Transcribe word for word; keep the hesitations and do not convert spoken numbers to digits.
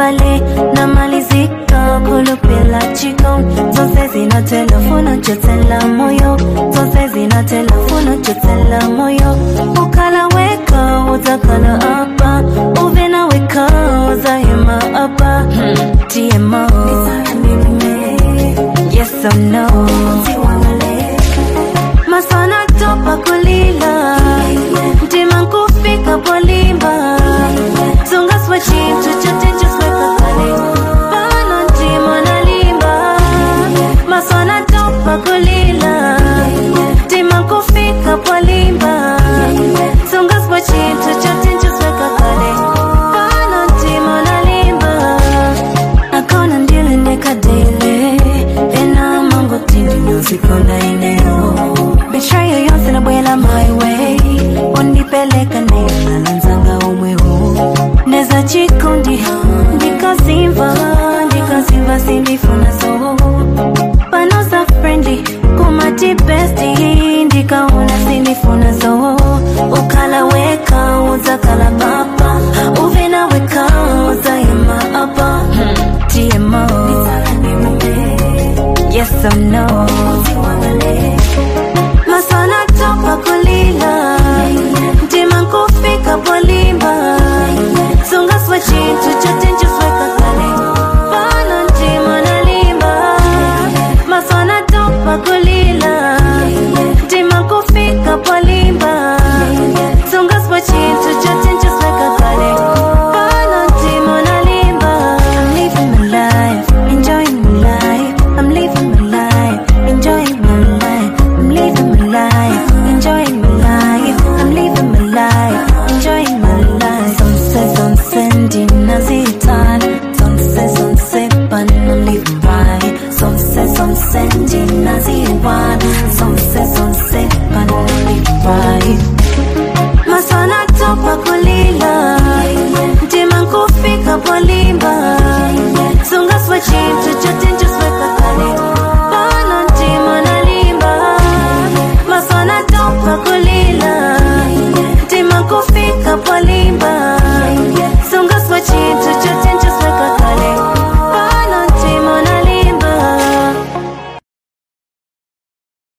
kale na malizika kulupila chiko zose zina telefono chotela moyo zose zina telefono chotela moyo ukala weka uzakala apa uvena weka uzahima apa T M O yes or no masana topa kulila mtima kufika polimba songa swachi chochote chosweka kale bana mtima nalimba masana topa kulila mtima kufika polimba songa swachi chochote chosweka kale bana mtima nalimba akona ndile ndeka daily ena mango tindi nyosikona ineo Betray your yours in a way my way Ondi peleka nena nanzanga umweho Neza chikundi Ndika simva Ndika simva sindifuna so Panosa friendly Kumati bestie Ndika una sindifuna so Ukala weka Uzakala papa Uvena weka Uzayama apa T M O yes or no